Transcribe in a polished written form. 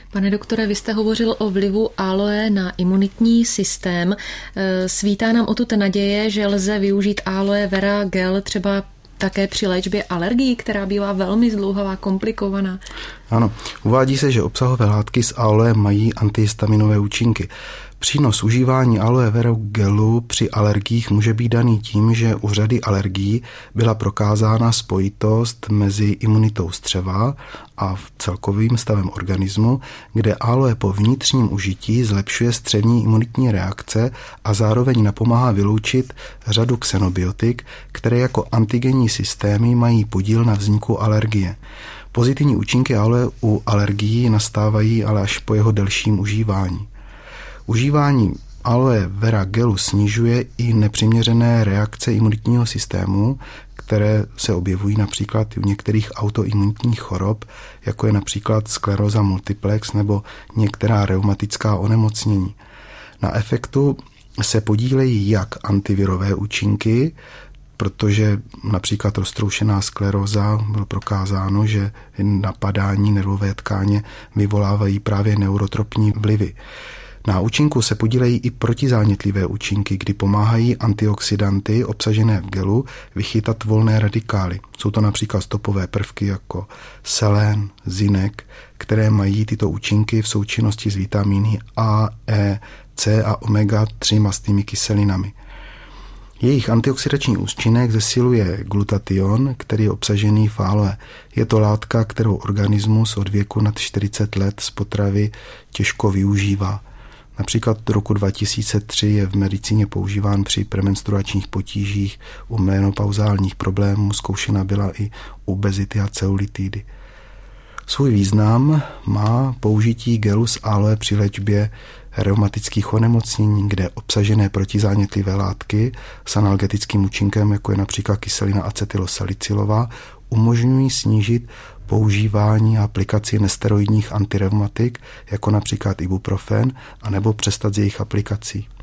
Pane doktore, vy jste hovořil o vlivu aloe na imunitní systém. Svítá nám odtud naděje, že lze využít aloe vera gel třeba také při léčbě alergií, která bývá velmi zdlouhavá, komplikovaná. Ano, uvádí se, že obsahové látky z aloe mají antihistaminové účinky. Přínos užívání aloe vera gelu při alergiích může být daný tím, že u řady alergií byla prokázána spojitost mezi imunitou střeva a celkovým stavem organismu, kde aloe po vnitřním užití zlepšuje střevní imunitní reakce a zároveň napomáhá vyloučit řadu xenobiotik, které jako antigenní systémy mají podíl na vzniku alergie. Pozitivní účinky aloe u alergií nastávají ale až po jeho delším užívání. Užívání aloe vera gelu snižuje i nepřiměřené reakce imunitního systému, které se objevují například u některých autoimunitních chorob, jako je například skleróza multiplex nebo některá reumatická onemocnění. Na efektu se podílejí jak antivirové účinky, protože například roztroušená skleróza bylo prokázáno, že napadání nervové tkáně vyvolávají právě neurotropní vlivy. Na účinku se podílejí i protizánětlivé účinky, kdy pomáhají antioxidanty obsažené v gelu vychytat volné radikály. Jsou to například stopové prvky jako selén, zinek, které mají tyto účinky v součinnosti s vitamíny A, E, C a omega-3 mastnými kyselinami. Jejich antioxidační účinek zesiluje glutation, který je obsažený v aloe. Je to látka, kterou organismus od věku nad 40 let z potravy těžko využívá. Například do roku 2003 je v medicíně používán při premenstruačních potížích, u menopauzálních problémů, zkoušena byla i u obezity a celulitidy. Svůj význam má použití gelu z aloe při léčbě reumatických onemocnění, kde obsažené protizánětlivé látky s analgetickým účinkem, jako je například kyselina acetylsalicylová, umožňují snížit používání a aplikaci nesteroidních antireumatik, jako například ibuprofen, anebo přestat s jejich aplikací.